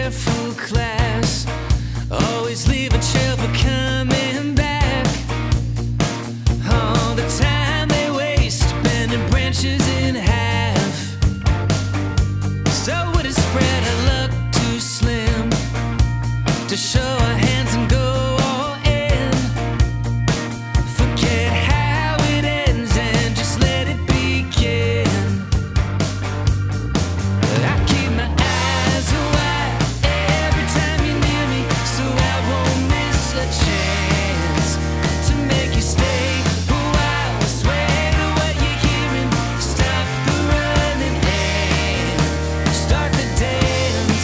careful class, always leave a trail for coming back. All the time they waste, bending branches in half. So would it spread our luck too slim to show our hands and go all in? Forget how it ends and just let it begin. I keep my eyes wide every time you're near me, so I won't miss a chance to make you stay a while. Sway to what you're hearing, stop the running and start the dance.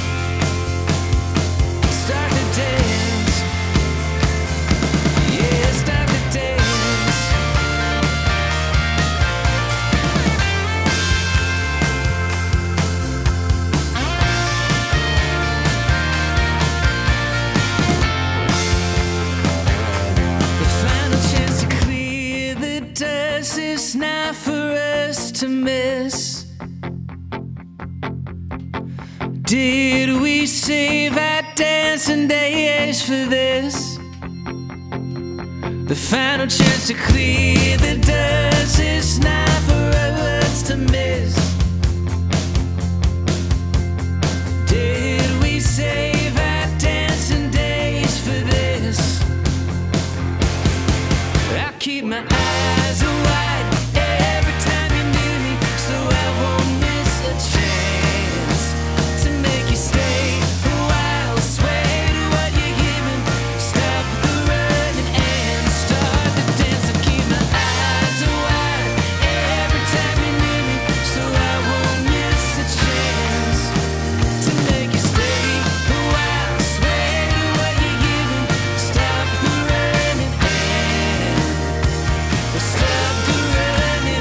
Start the dance. Yeah, start the dance. The final chance to clear the dust is not for us to miss. Did we save our dancing days for this? The final chance to clear the dust is not for us to miss. Did we save our dancing days for this? I keep my eyes wide every time you're near me, so I won't miss a chance to make you stay a while. Sway to what you're hearing, stop the running and start the dance. I keep my eyes wide every time you're near me, so I won't miss a chance to make you stay a while. Sway to what you're hearing, stop the running and stop the running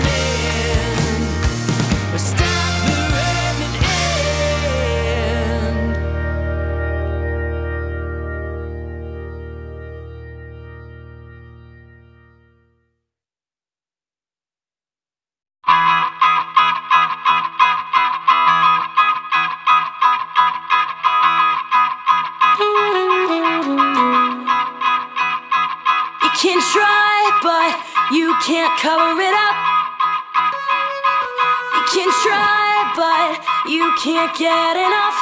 and stop the running and. You can try, but you can't cover it up. You can try, but you can't get enough.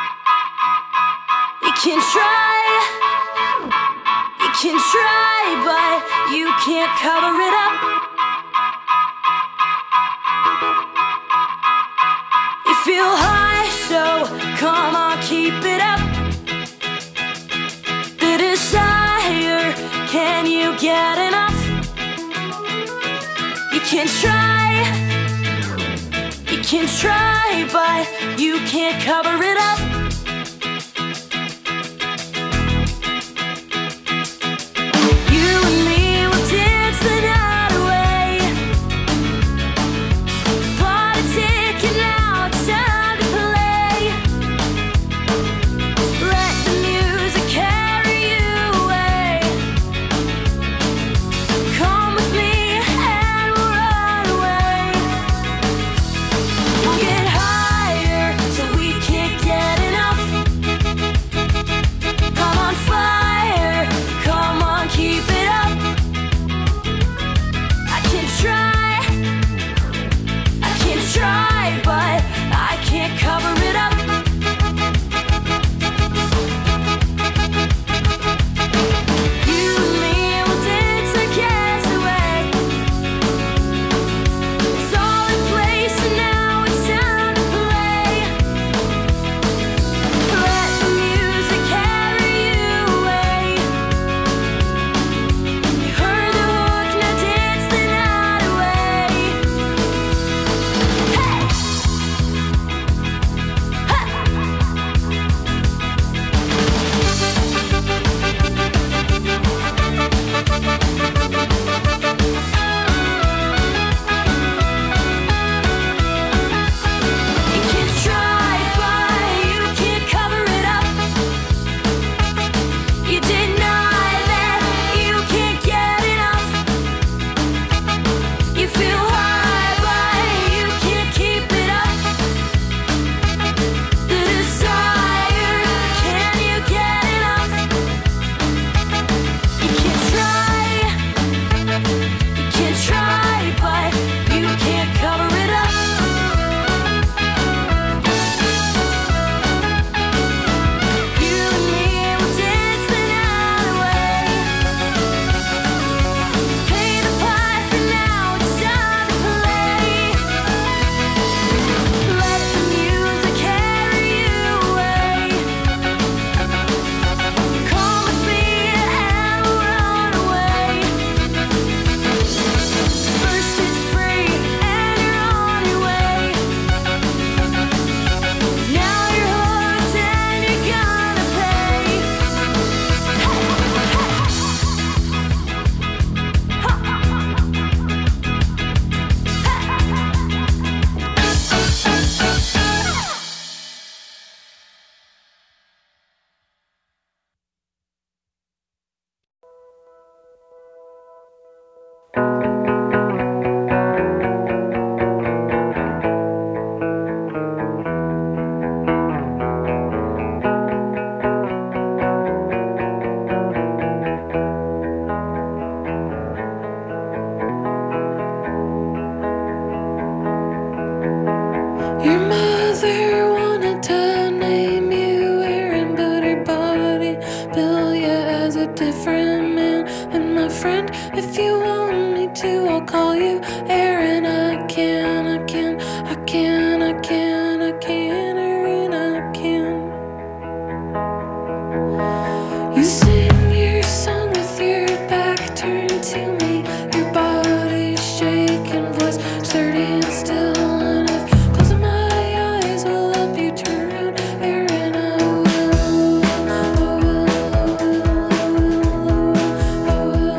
You can try, but you can't cover it up. You feel high, so come on, keep it up. The desire, can you get enough? You can try, but you can't cover it up. You and me will dance the night away. Bought a ticket, now it's time to play. Let the music carry you away. Come with me and we'll run away. We'll get higher till we can't get enough. Come on, fire, come on, keep it up. I can try, but I can't cover it up. You and me will dance the cares away. It's all in place and now it's time to play. Let the music carry you away. You heard the hook, now dance the night away. call you air, and I can, I can, I can, I can, I can, and I can. You sing your song with your back turned to me, your body shaking, voice sturdy and still. And if closing my eyes will help you turn around, air, and I will, I will, I will, I will,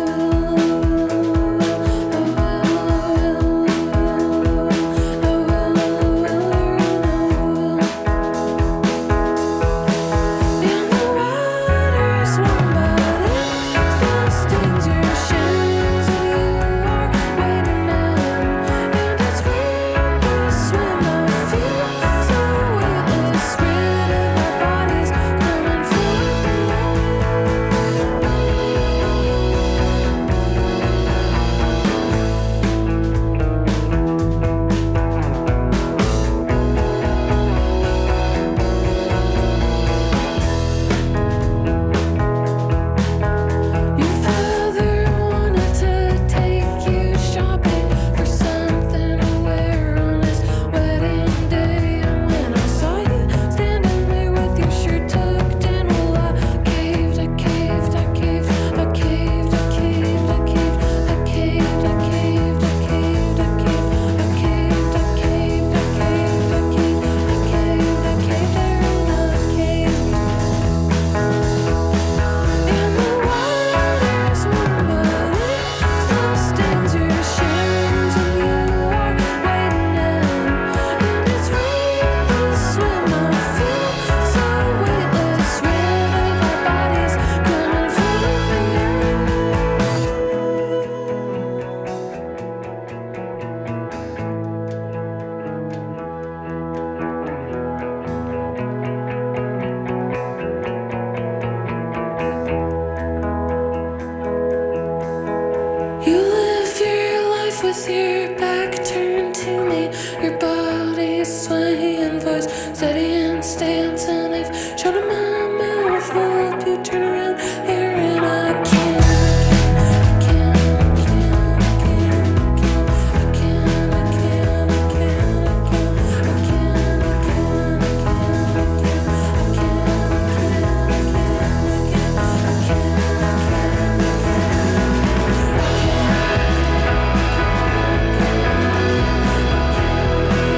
and the water's warm, but it still stings your shins. You are waiting and it's weird to swim. I feel so weightless, rid of our bodies, coming Your father wanted to take you shopping for something to wear on his wedding day. And when I saw you standing there with your shirt tucked in, well, I caved, I caved, I caved, I caved, I caved, I caved, I caved, I caved, I caved, I caved, I caved, I caved, I caved, I caved, I caved, I caved, I caved. And the water's warm, but it still stings your shins. And you are waiting and it's weird to swim. I feel so weightless, rid of our bodies, coming You live your life with your back turned to me, your body swaying, voice steady and stance. And if shut up my mouth will help you turn around, air, and I can, I can, I can, I can, I can, I can, I can, I can, I can, I can, I can, I can, I can.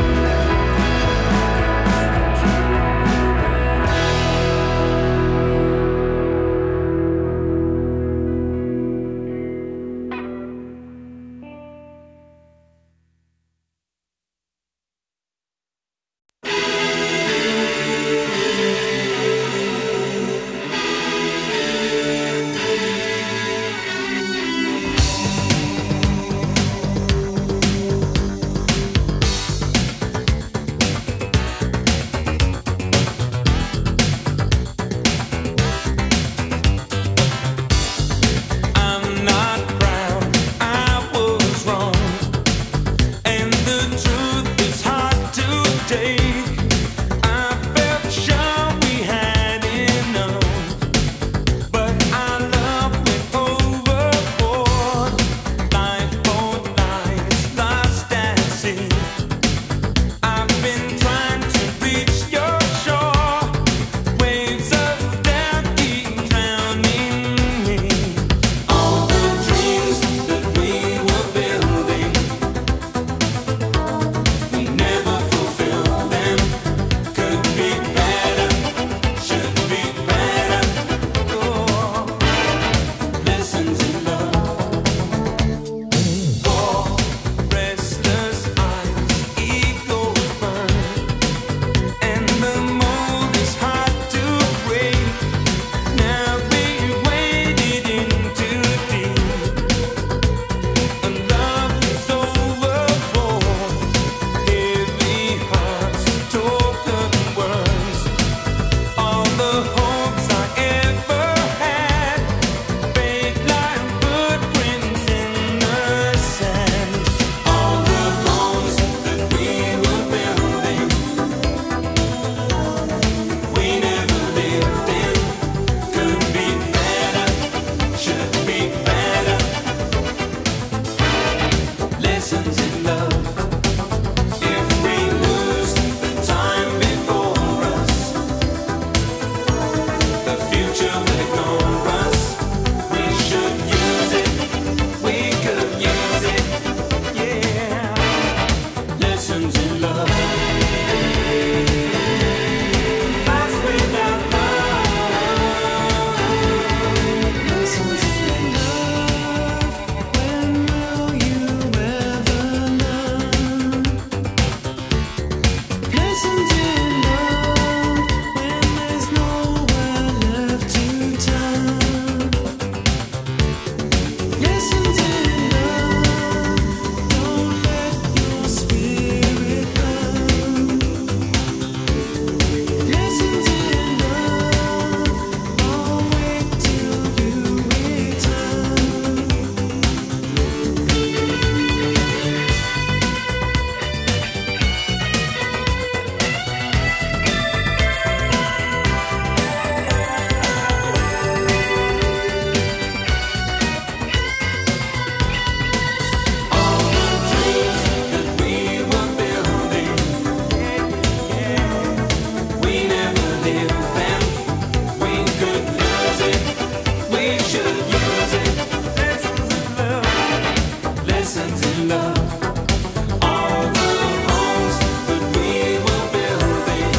lessons in love. All the homes that we were building,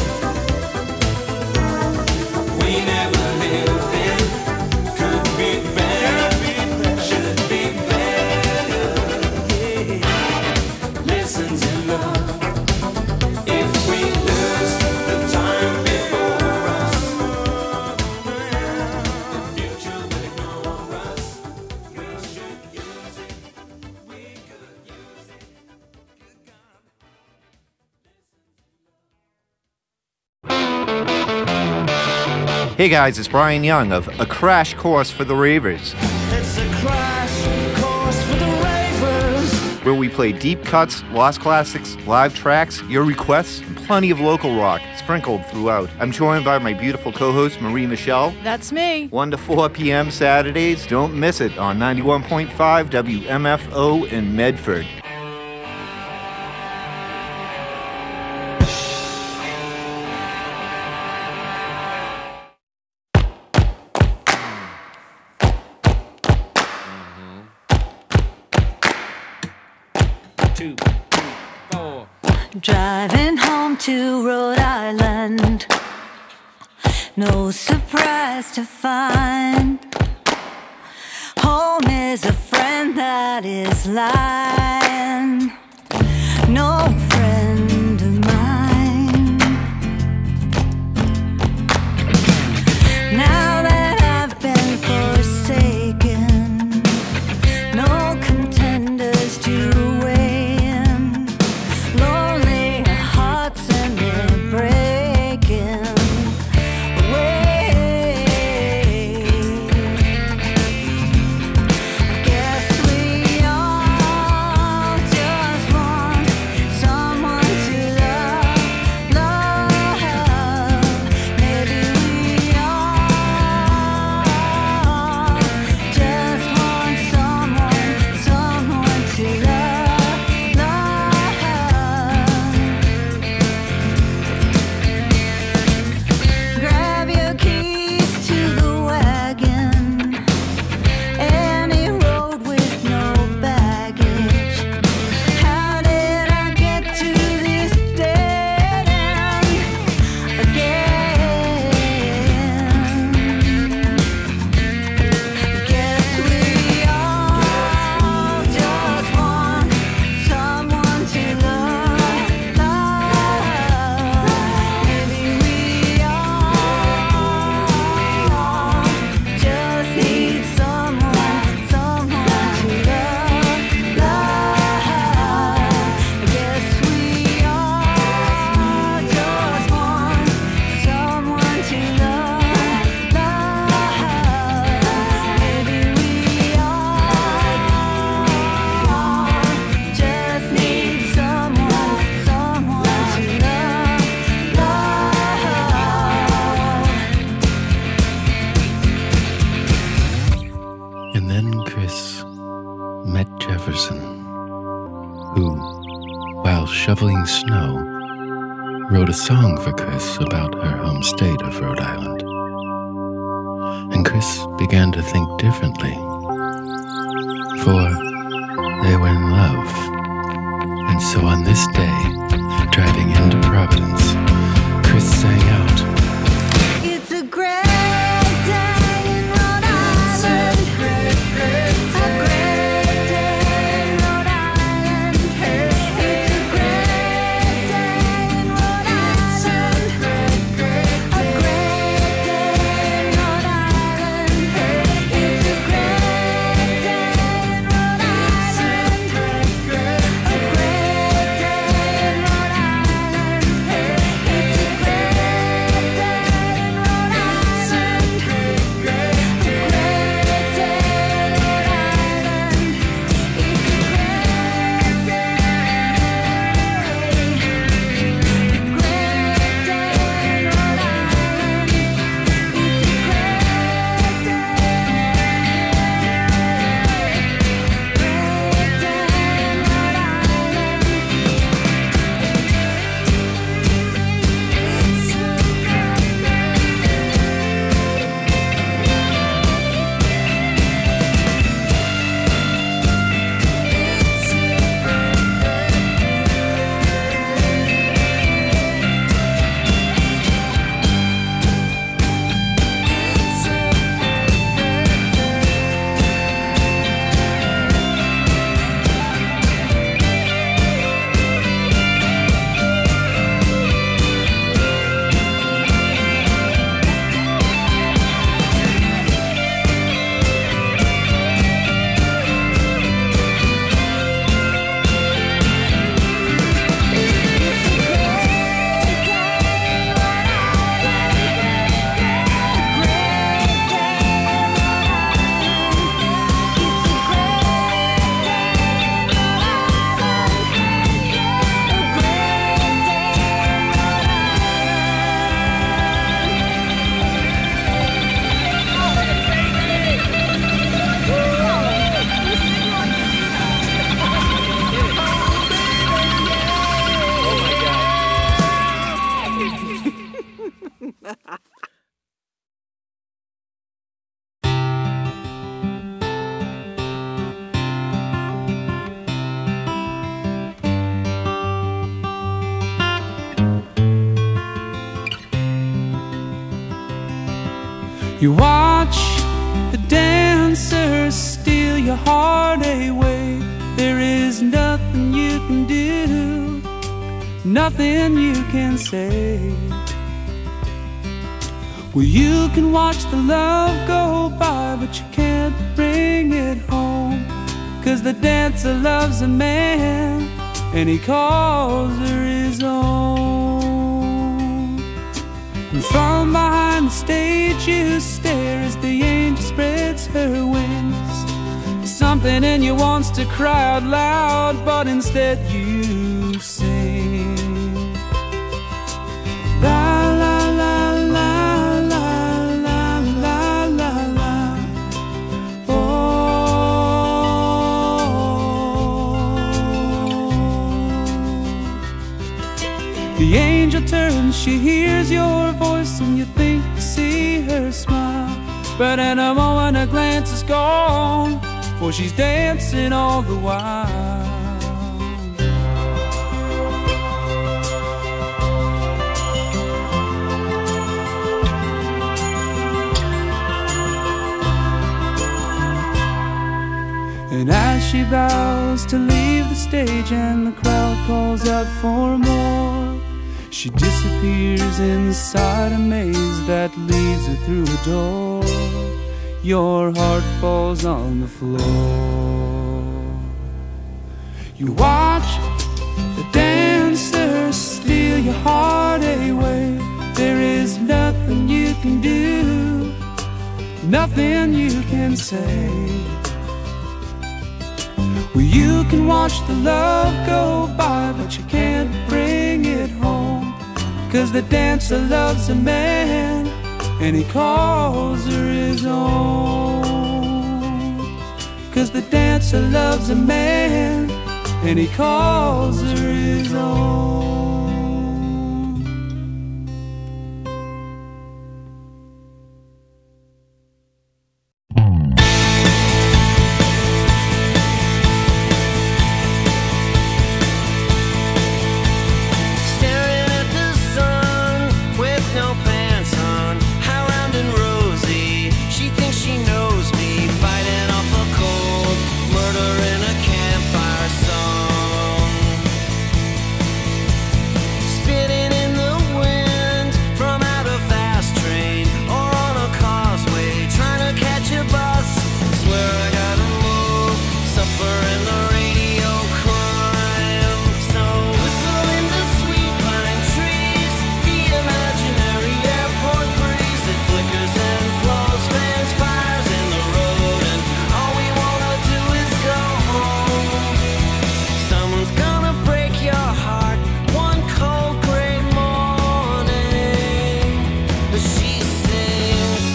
we never lived in, could be better, should be better. Yeah. Lessons in love. If we lose the time before us, the future will ignore us. We should use it. We could use it. Good God. Hey guys, it's Brian Young of A Crash Course for the Ravers, It's a crash course for the ravers. where we play deep cuts, lost classics, live tracks, your requests, and plenty of local rock sprinkled throughout. I'm joined by my beautiful co-host Marie Michelle. That's me. 1 to 4 p.m. Saturdays. Don't miss it on 91.5 WMFO in Medford. Two, 4. Driving home to Rhode Island, no surprise to find home is a friend that is lying, no friend of mine. Now that I've been forsaken, no contenders to weigh in. Lonely hearts and they're breaking away. Guess we all just want someone to love, love. Maybe we all just want someone to love, love. Grab your keys to the wagon, any road with no baggage. How did I get to this dead end again? Guess we all just want someone to love, love. Maybe we all just need someone to love, love. Guess we all just want someone to love, love. Maybe we all just need someone to love, love. And then Chris met Jefferson, who, while shoveling snow, wrote a song for Chris about her home state of Rhode Island. And Chris began to think differently, for they were in love. And so on this day, driving into Providence, Chris sang out, It's a great day in Rhode Island. A great day in Rhode Island. It's a great day in Rhode Island. A great day in Rhode Island. It's a great day in Rhode Island. A great day You watch the dancers steal your heart away. There is nothing you can do, nothing you can say. Well, you can watch the love go by, but you can't bring it home. 'Cause the dancer loves a man, and he calls her his own. And from behind the stage you stare as the angel spreads her wings. Something in you wants to cry out loud, but instead you sing. La la la la la la la la la. Oh. The angel turns, she hears your voice, and you think you see her smile. But in a moment her glance is gone, for she's dancing all the while. And as she bows to leave the stage and the crowd calls out for more, she disappears inside a maze that leads her through a door. Your heart falls on the floor. You watch the dancers steal your heart away. There is nothing you can do, nothing you can say. Well, you can watch the love go by, but you can't bring it home. 'Cause the dancer loves a man, and he calls her his own. 'Cause the dancer loves a man, and he calls her his own. Staring at the sun with no pants on, how round and rosy. She thinks she knows me, fighting off a cold, murder in a campfire song. Spitting in the wind from out a fast train or on a causeway, trying to catch a bus. Swear I gotta move, suffering the radio crime. So whistle in the sweet pine trees, the imaginary airport breeze. It flickers and flows, fans fires in the road, and all we wanna do is go home. Someone's gonna break your heart one cold gray morning. But she sings,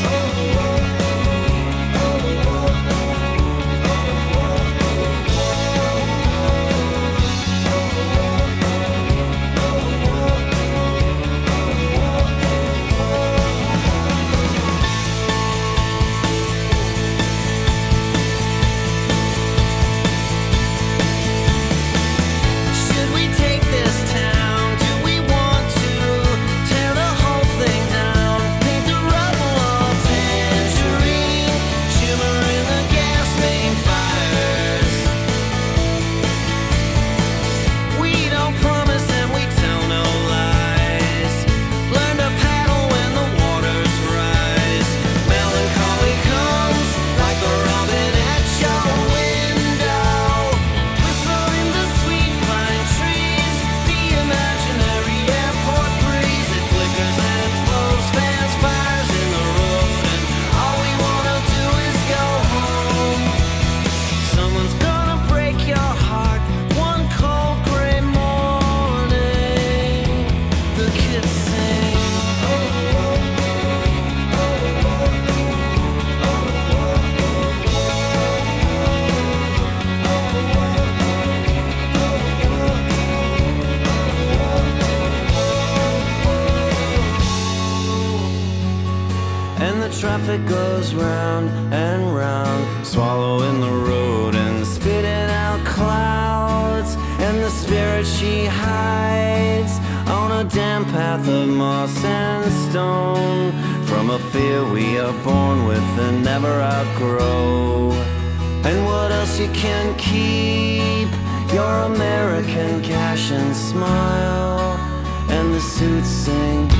should we take this town? Do we want to tear the whole thing down? Paint the rubble all tangerine, shimmer in the gas main fires. We don't promise and we tell no lies. Learn to paddle when the waters rise. Melancholy comes like a robin at your window. Whistle in the sweet pine trees, the imaginary airport breeze. It flickers and flows, fans fires in the road, and all we wanna do is go home. Someone's gonna break your heart one cold gray morning. The kids sing. And the traffic goes round and round, swallowing the road and spitting out clouds. And the spirit she hides on a damp path of moss and stone from a fear we are born with and never outgrow. And what else you can keep? Your American cash and smile. And the suits sing.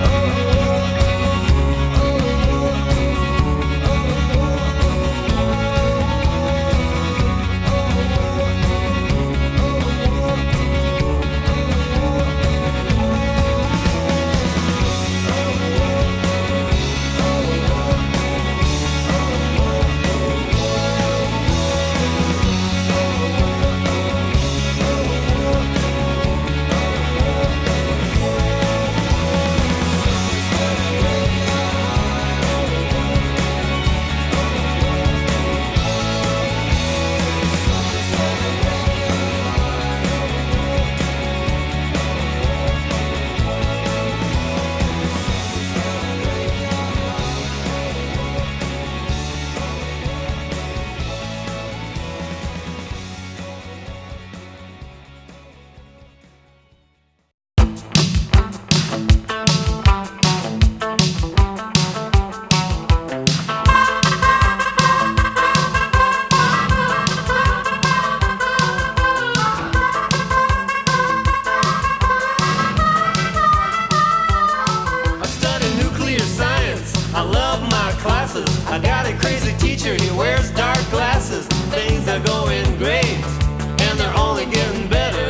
I got a crazy teacher, he wears dark glasses. Things are going great, and they're only getting better.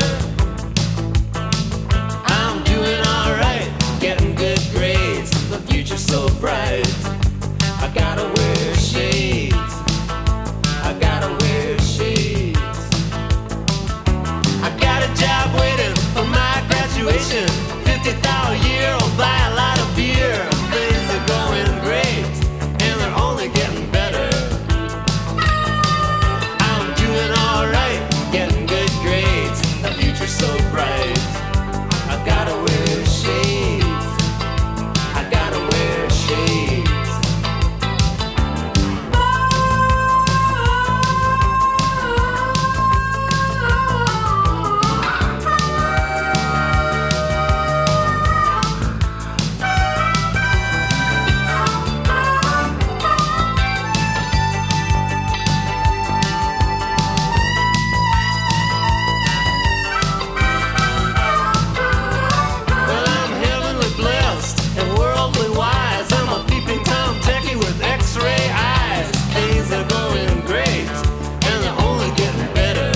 I'm doing alright, getting good grades. The future's so bright. I gotta wear shades. I gotta wear shades. I got a job waiting for my graduation. 50,000 a year, I'll buy a lot of beer. Things are going great, and they're only getting better. I'm doing alright, getting good grades. The future's so bright. I gotta wear shades. I gotta wear shades. Well, I'm heavenly blessed and worldly wise. I'm a peeping Tom techie with X-ray eyes. Things are going great, and they're only getting better.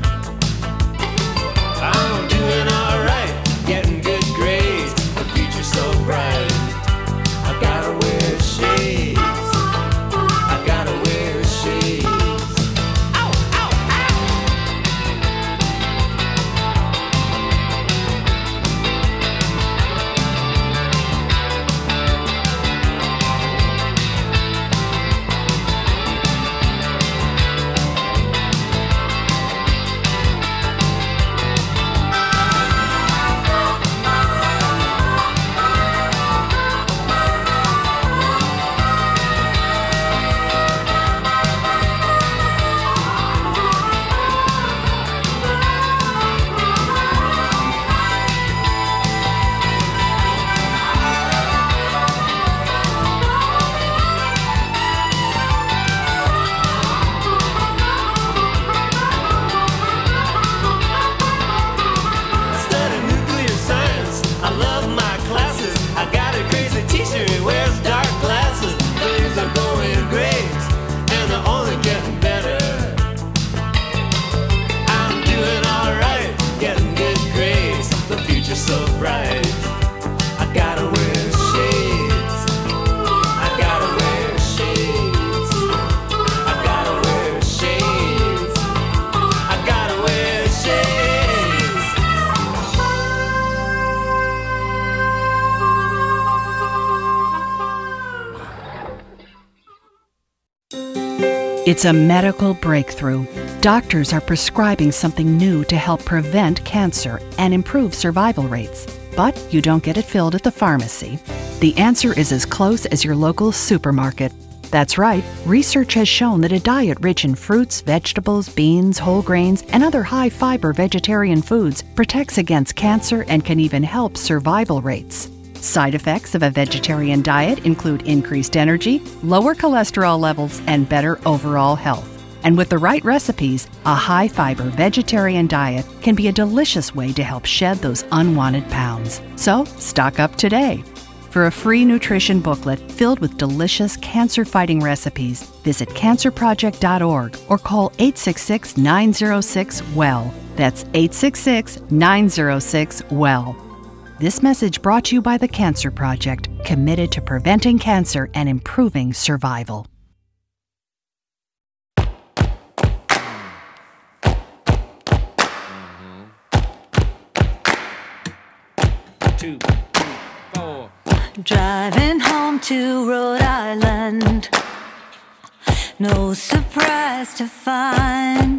I'm doing alright, getting good grades. The future's so bright. I gotta wear shades. I gotta wear shades. Ow, ow, ow! I study nuclear science. I love my classes. I got a crazy teacher. He wears dark glasses. Things are going great, and they're only getting better. I'm doing alright, getting good grades. The future's so bright. I gotta wear shades. I gotta wear shades. I gotta wear shades. I gotta wear shades. It's a medical breakthrough. Doctors are prescribing something new to help prevent cancer and improve survival rates. But you don't get it filled at the pharmacy. The answer is as close as your local supermarket. That's right, research has shown that a diet rich in fruits, vegetables, beans, whole grains, and other high-fiber vegetarian foods protects against cancer and can even help survival rates. Side effects of a vegetarian diet include increased energy, lower cholesterol levels, and better overall health. And with the right recipes, a high-fiber vegetarian diet can be a delicious way to help shed those unwanted pounds. So, stock up today. For a free nutrition booklet filled with delicious cancer-fighting recipes, visit cancerproject.org or call 866-906-WELL. That's 866-906-WELL. This message brought to you by the Cancer Project, committed to preventing cancer and improving survival. Two, 4. Driving home to Rhode Island, no surprise to find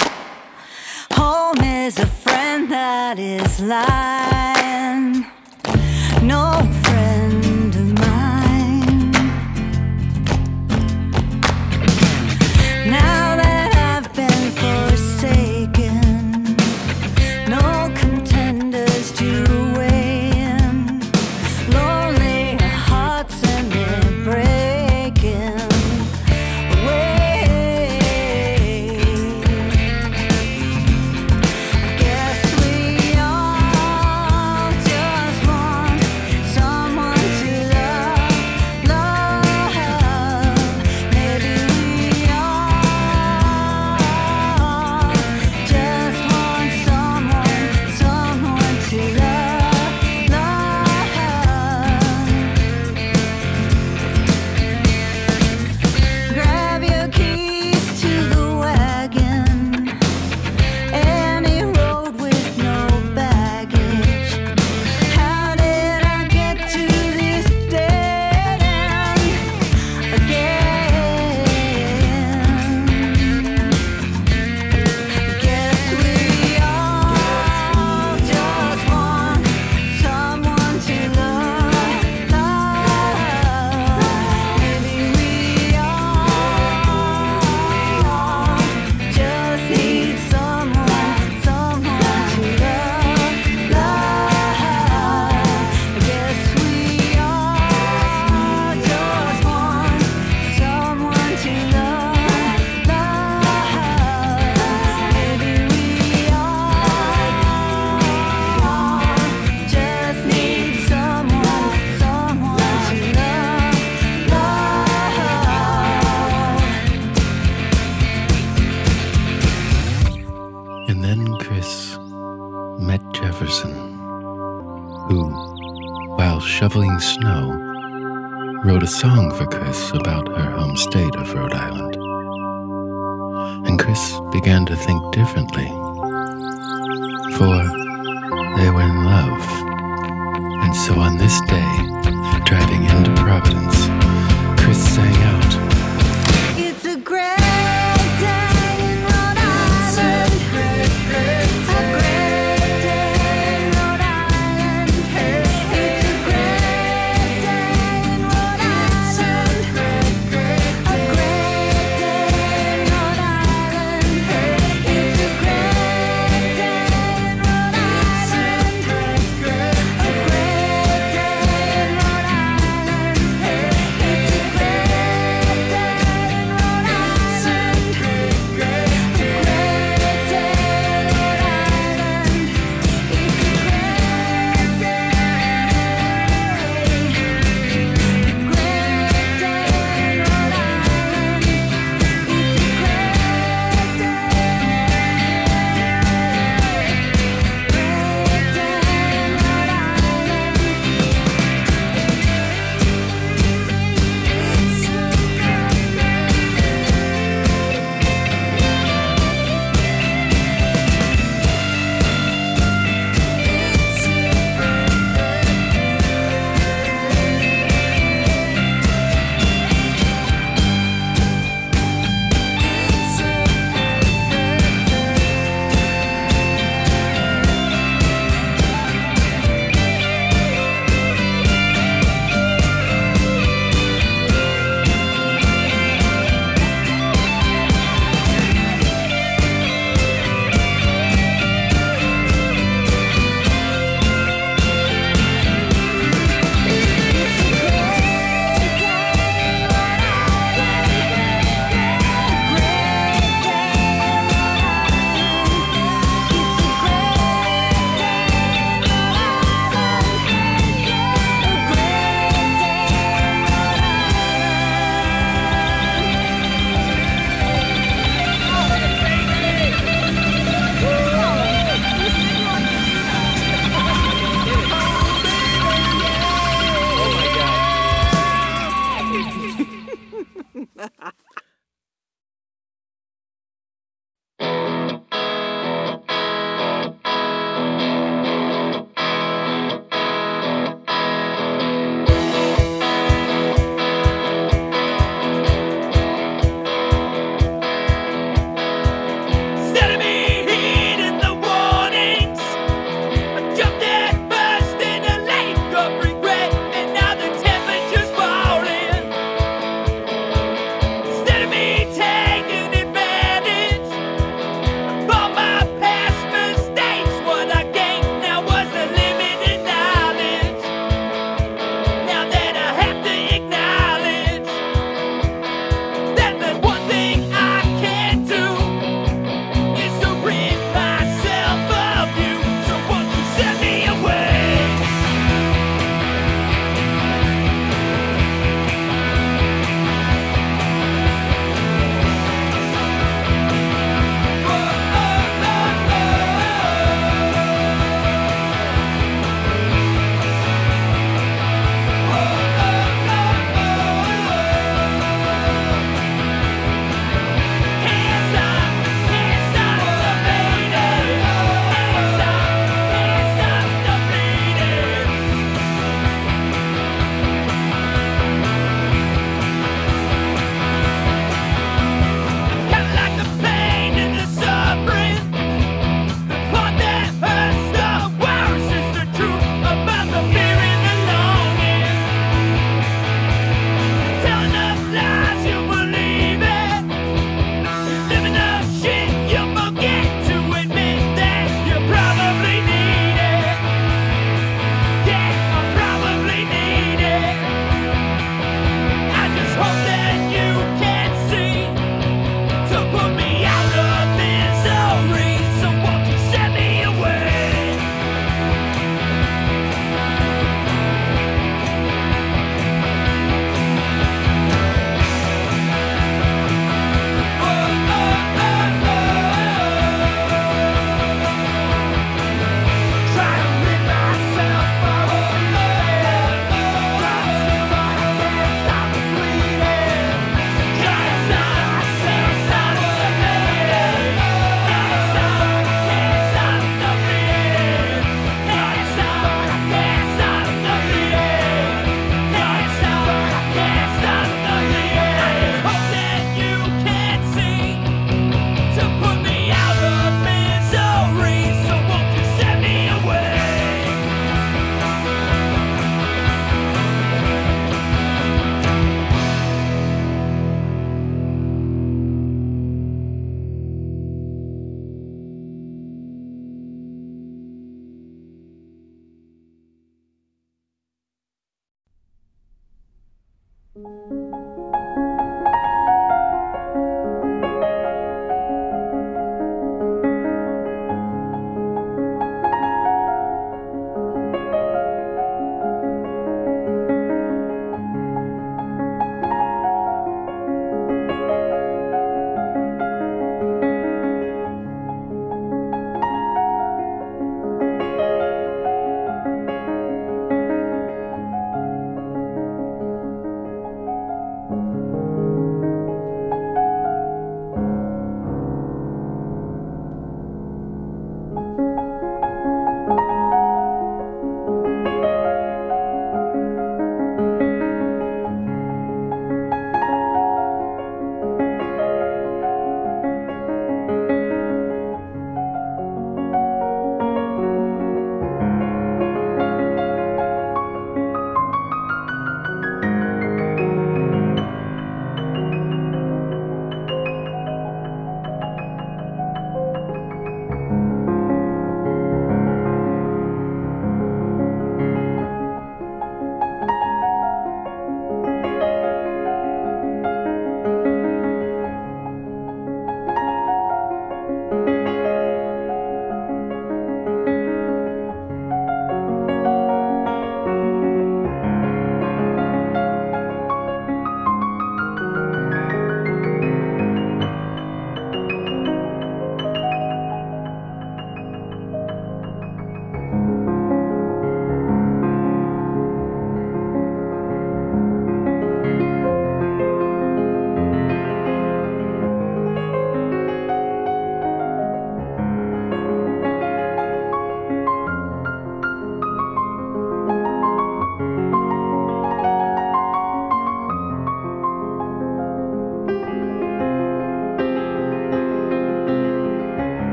home is a friend that is lying, no friend of mine. Now that I've been forsaken, no contenders to weigh in, lonely hearts and they're breaking away. Guess we all just want someone to love, love. Maybe we all just want someone to love, love. Grab your keys to the wagon, any road with no baggage. How did I get to this dead end again? Guess we all just want someone to love, love. Maybe we all just need someone to love, love. Guess we all just want someone to love, love. Maybe we all just need someone to love, love. And then Chris met Jefferson, who, while shoveling snow, wrote a song for Chris about her home state of Rhode Island. And Chris began to think differently, for they were in love. And so on this day, driving into Providence, Chris sang out, It's a great day in Rhode Island. A great day in Rhode Island. It's a great day in Rhode Island. A great day in Rhode Island. It's a great day in Rhode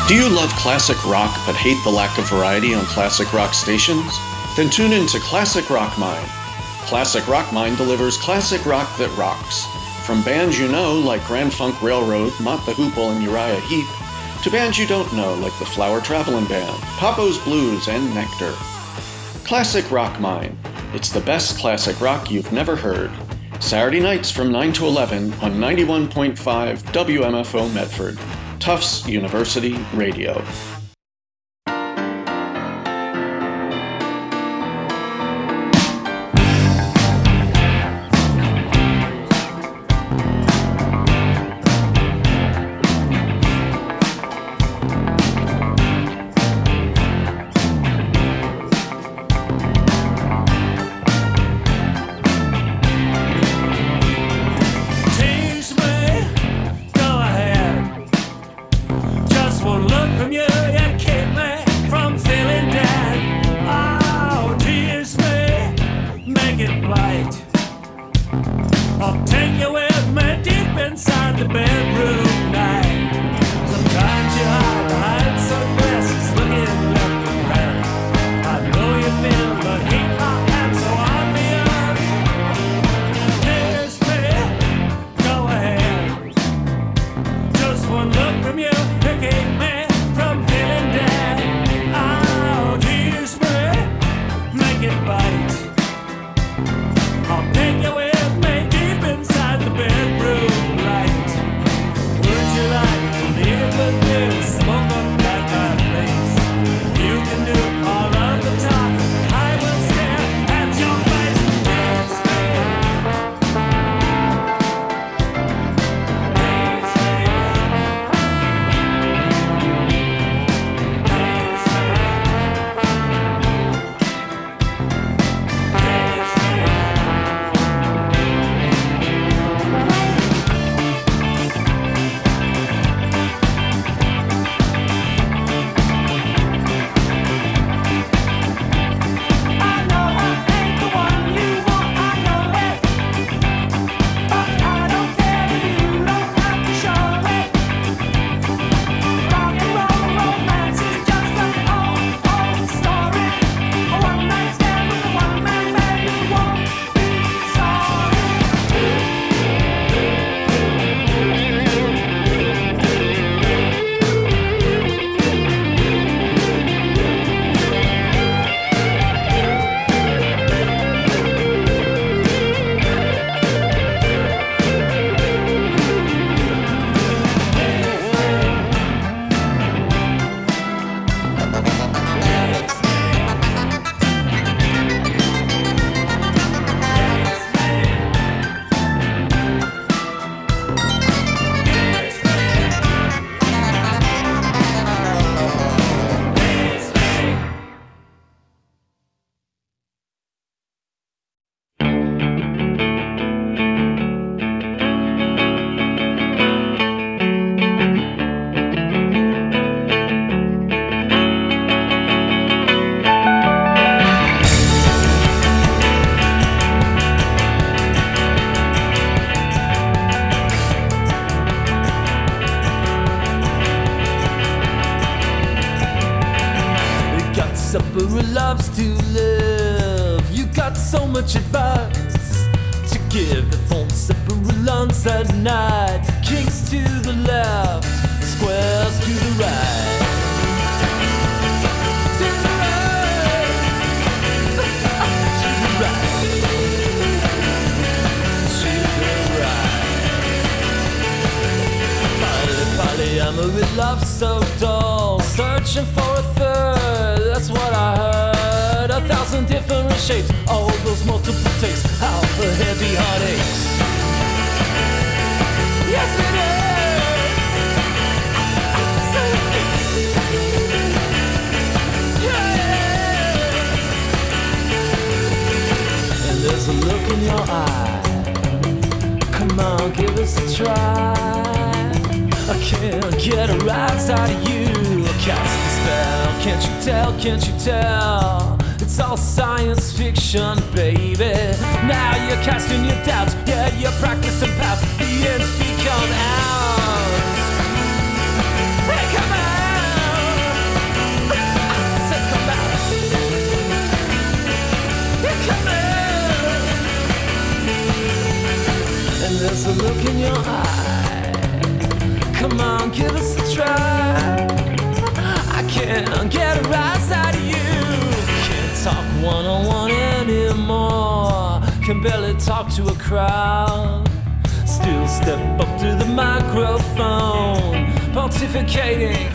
Do you love classic rock but hate the lack of variety on classic rock stations? Then tune in to Classic Rock Mind. Classic Rock Mind delivers classic rock that rocks. From bands you know like Grand Funk Railroad, Mott the Hoople, and Uriah Heep, to bands you don't know like the Flower Traveling Band, Papo's Blues, and Nectar. Classic Rock Mind. It's the best classic rock you've never heard. Saturday nights from 9 to 11 on 91.5 WMFO Medford. Tufts University Radio. Tease me, go ahead. Just one look from you, you keep me from feeling dead. Oh, tease me, make it light. I'll take you with me deep inside the bedroom night. Sometimes you hide behind sunglasses, looking left and right. I know you feel the heat I am, so I'm beyond. Tease me, go ahead. Just one look from you, you keep me from feeling dead. Oh, tease me, make it bite. I'll take you with me deep inside the bedroom light. Would you like to live with me, smoke up that fireplace? You can do all of the talking, I will stare at your face. Tease I know I ain't the one you want, I know it. But I don't care if you don't have to show it. Rock and roll romance is just an old, old story. A one-night stand with a one-man band, you won't be sorry. You got supper who loves to live. You got so much advice to give. The phone supper who lunch at night. Kings to the left, squares to the right. To the right. To the right. To the right. Polyamory love so dull, searching for a third. That's what I heard. 1,000 different shapes, all those multiple takes. How the heavy heartaches. Yes, it is. So yeah. And there's a look in your eye. Come on, give us a try. I can't get a rise out of you. Cast the spell, can't you tell, can't you tell? It's all science fiction, baby. Now you're casting your doubts, yeah, you're practicing past. The ends become out. Hey, come on! on, give us a try. I can't get a rise out of you. Can't talk one-on-one anymore. Can barely talk to a crowd. Still step up to the microphone, pontificating.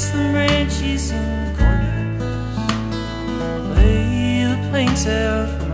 dance the branches in corners, lay the planks out for